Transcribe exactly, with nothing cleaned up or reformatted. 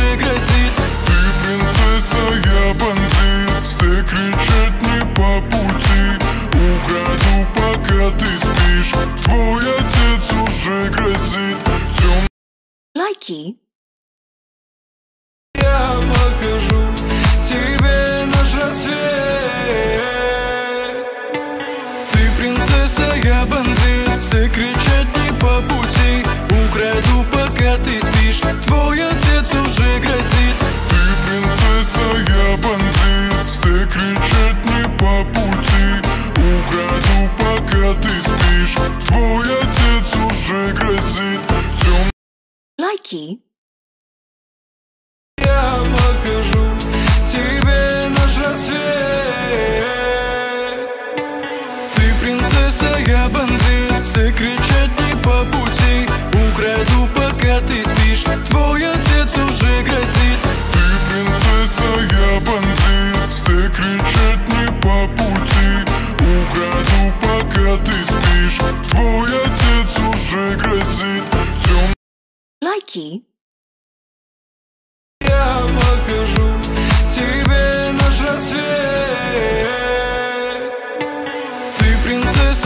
уже грозит. Ты принцесса, я бандит, все кричат не по пути. Украду, пока ты спишь, твой отец уже грозит. Тем... Лайки. Я покажу тебе наш рассвет. Ты принцесса, я бандит, все кричат не по пути. Украду, пока ты спишь, твой отец уже грозит. Ты принцесса, я бандит, все кричат не по пути. Украду, пока ты спишь, твой отец уже грозит. Тем... Лайки. Я покажу тебе наш рассвет. Ты принцесса, я бандит, все кричат не по пути. Украду, пока ты спишь, твой отец уже грозит. Ты принцесса, я бандит, все кричат не по пути. Украду, пока ты спишь, твой отец уже грозит. Тем... Лайки.